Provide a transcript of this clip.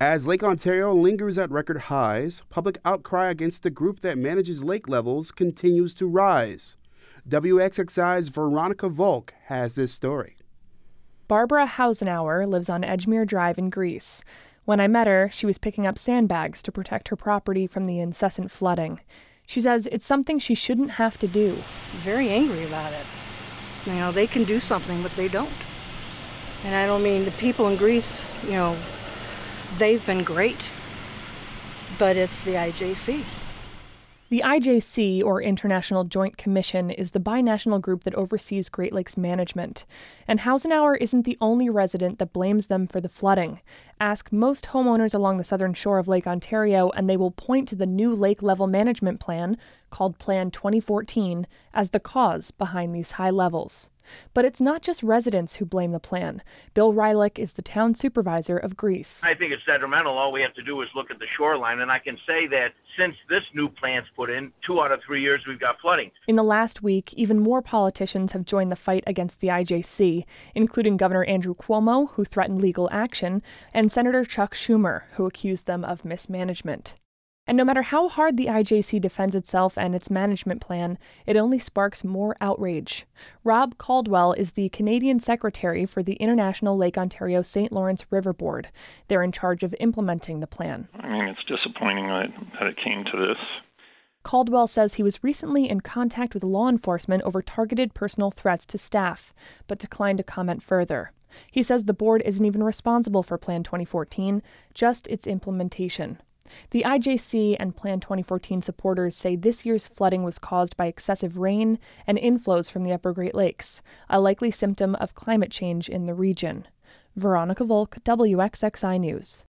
As Lake Ontario lingers at record highs, public outcry against the group that manages lake levels continues to rise. WXXI's Veronica Volk has this story. Barbara Hausenauer lives on Edgemere Drive in Greece. When I met her, she was picking up sandbags to protect her property from the incessant flooding. She says it's something she shouldn't have to do. Very angry about it. They can do something, but they don't. And I don't mean the people in Greece, they've been great, but it's the IJC. The IJC, or International Joint Commission, is the binational group that oversees Great Lakes management. And Hausenauer isn't the only resident that blames them for the flooding. Ask most homeowners along the southern shore of Lake Ontario, and they will point to the new lake level management plan, called Plan 2014, as the cause behind these high levels. But it's not just residents who blame the plan. Bill Rylick is the town supervisor of Greece. I think it's detrimental. All we have to do is look at the shoreline, and I can say that since this new plan's put in, 2 out of 3 years we've got flooding. In the last week, even more politicians have joined the fight against the IJC, including Governor Andrew Cuomo, who threatened legal action, and Senator Chuck Schumer, who accused them of mismanagement. And no matter how hard the IJC defends itself and its management plan, it only sparks more outrage. Rob Caldwell is the Canadian Secretary for the International Lake Ontario St. Lawrence River Board. They're in charge of implementing the plan. It's disappointing that it came to this. Caldwell says he was recently in contact with law enforcement over targeted personal threats to staff, but declined to comment further. He says the board isn't even responsible for Plan 2014, just its implementation. The IJC and Plan 2014 supporters say this year's flooding was caused by excessive rain and inflows from the upper Great Lakes, a likely symptom of climate change in the region. Veronica Volk, WXXI News.